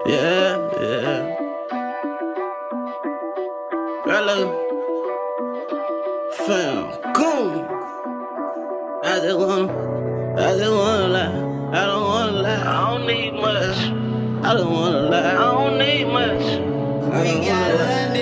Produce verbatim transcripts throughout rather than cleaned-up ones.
Yeah, yeah. Hello, fam, goon. I just wanna, I just wanna lie. I don't wanna lie. I don't need much. I don't wanna lie. I don't need much. I don't wanna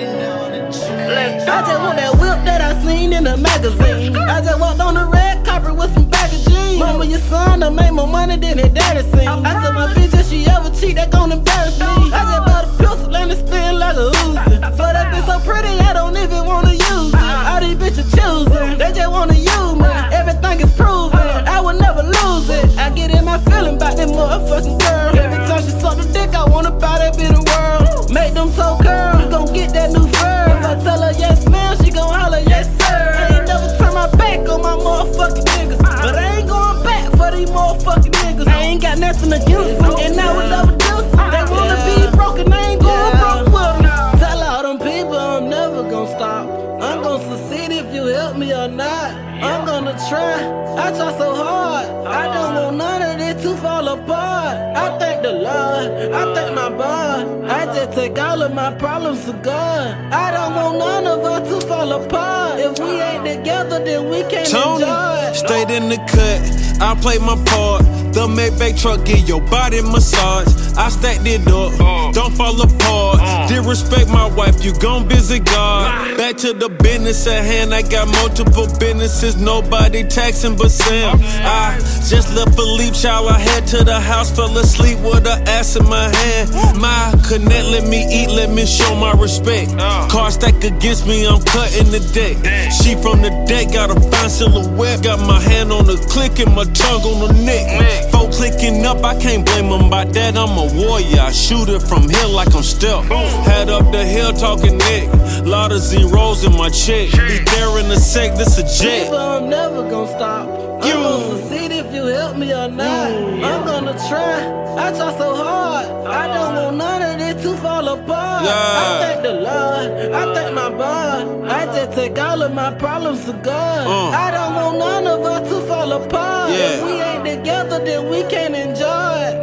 lie. I just want that whip that I seen in the magazine. I just walked on the red carpet with some bag of jeans. Mama, your son done made more money than his daddy seen. I told my bitch if she ever cheat, that gon' embarrass me. I just bought a pistol and it spin like a Uzi. So that bitch so pretty, I don't even wanna use it. All these bitches choosing, they just wanna use me. Everything is proven, I will never lose it. I get in my feeling about that motherfucking girl. Every time she suck the dick, I wanna buy that bit of world. Make them toe curl, we gon' get that new fur. If I tell her yes ma'am, she gon' holler yes sir. I ain't never turn my back on my motherfucking niggas, but I ain't going back for these motherfucking niggas. I ain't got nothing against them, and I would never do some. They wanna be broken, I ain't going broke with them. Tell all them people I'm never gon' stop. I'm gon' succeed if you help me or not. I'm gonna try, I try so hard. I don't want none of this to fall apart. I thank the Lord, I thank my God. I just take all of my problems to God. I don't want none of us to fall apart. If we ain't together, then we can't Tony, enjoy it. Stayed in the cut, I played my part. The Maybach truck give your body massage. I stacked it up, uh, don't fall apart. Uh, Did respect my wife, you gon' busy God. Back to the business at hand, I got multiple businesses, nobody taxing but Sam. I just left Philippe Chow, I head to the house, fell asleep with her ass in my hand. My connect, let me eat, let me show my respect. Car stack against me, I'm cutting the deck. She from the deck, got a fine silhouette. Got my hand on the click and my tongue on the neck. Folk clicking up, I can't blame them by that. I'm a warrior, I shoot it from here like I'm stealth. Head up the hill talking neck. Lot of zeros in my check. Be there in a sec, this a jet. People, I'm never gon' stop. I'm You. gonna succeed if you help me or not. I'm gonna try, I try so hard. I don't want none of this to fall apart. Yeah. I thank the Lord, I thank my God. I just take all of my problems to God. Uh. I don't want none of us to fall apart. Yeah. If we ain't together, then we can't enjoy it.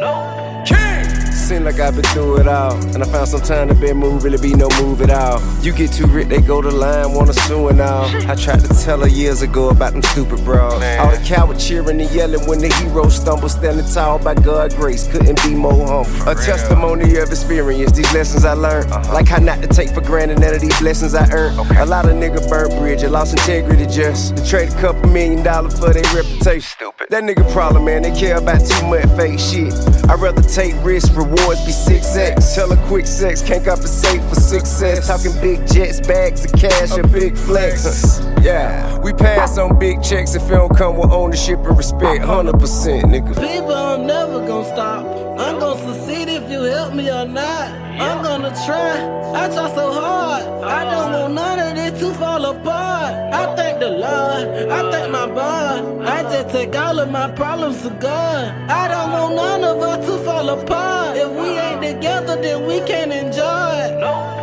Seem like I've been through it all, and I found some time to be move, really be no move at all. You get too rich, they go to line, wanna sue and all. I tried to tell her years ago about them stupid bras. All the coward cheering and yelling when the hero stumbles, standing tall by God's grace, couldn't be more humble. A testimony of experience, these lessons I learned, like how not to take for granted none of these blessings I earned. A lot of niggas burned bridge, and lost integrity just to trade a couple million dollars for their reputation. Stupid. That nigga problem, man, they care about too much fake shit. I'd rather take risks, rewards be six X. Tell her quick sex, can't compensate for success. Talking big jets, bags of cash, a big flex. Yeah, we pass on big checks if it don't come with ownership and respect. one hundred percent, nigga. People, I'm never gon' stop. I'm gon' succeed if you help me or not. I'm gonna try, I try so hard. I don't want none of this to fall apart. I thank the Lord, I thank my God. I just take all of my problems to God. I don't want none of us to fall apart. If we ain't together, then we can't enjoy it.